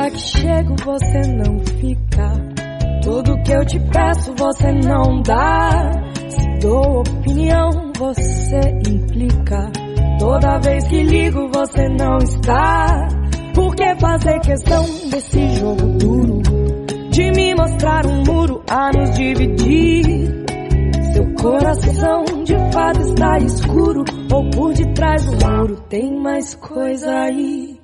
hora que chego você não fica. Tudo que eu te peço você não dá. Se dou opinião você implica. Toda vez que ligo você não está. Por que fazer questão desse jogo duro? De me mostrar um muro a nos dividir. Seu coração de fato está escuro, ou por detrás do muro tem mais coisa aí.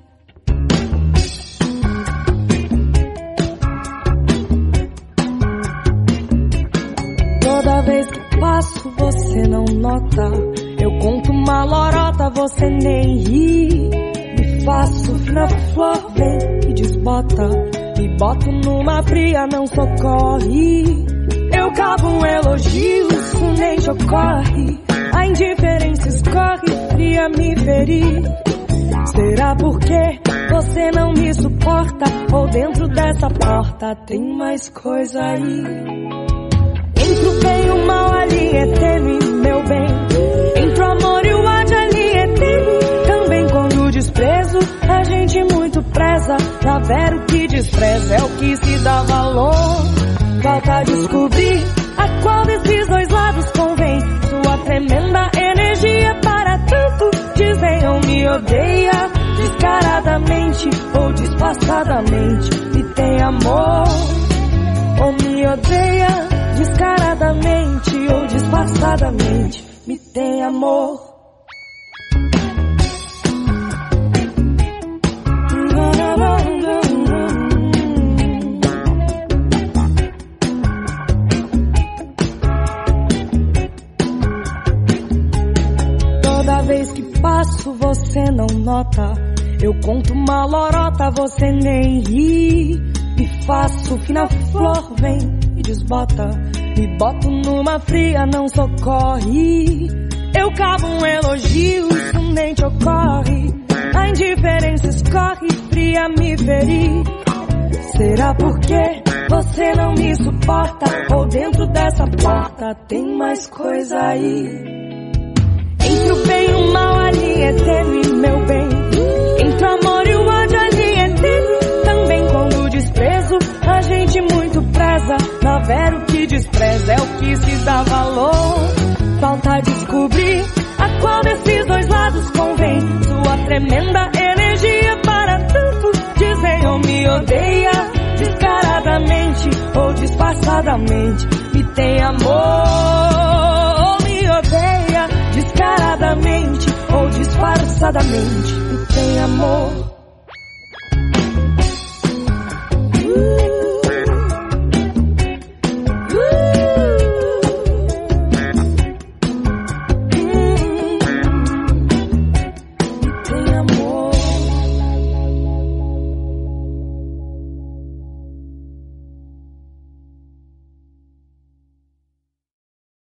Toda vez que passo você não nota. Eu conto uma lorota, você nem ri. Me faço fina flor, vem e desbota. Me boto numa fria, não socorre. Eu cavo um elogio, isso nem te ocorre. A indiferença escorre, fria me ferir. Será porque você não me suporta? Ou dentro dessa porta tem mais coisa aí? Entre o bem e o mal a linha é tênue, meu bem. Entre o amor e o ódio a linha é tênue. Também quando o desprezo a gente muito preza. Pra ver o que despreza é o que se dá valor. Falta descobrir a qual desses dois lados convém. Sua tremenda energia para tanto. Dizem ou me odeia descaradamente ou disfarçadamente. Me tem amor ou me odeia descaradamente ou disfarçadamente. Me tem amor. Toda vez que passo você não nota. Eu conto uma lorota, você nem ri. Me faço fina flor, vem e desbota. Me boto numa fria, não socorre. Eu cavo um elogio, isso nem te ocorre. A indiferença escorre, fria me ferir. Será porque você não me suporta? Ou dentro dessa porta tem mais coisa aí? Entre o bem e o mal a linha é tênue, meu bem. Entre o amor e o ódio a linha é tênue. Também quando o desprezo a gente muito preza. Na vera o que despreza é o que se dá valor. Falta descobrir a qual desses dois lados convém. Sua tremenda energia para tanto. Dizem ou me odeia descaradamente ou disfarçadamente. Me tem amor ou me odeia descaradamente ou disfarçadamente. Me tem amor.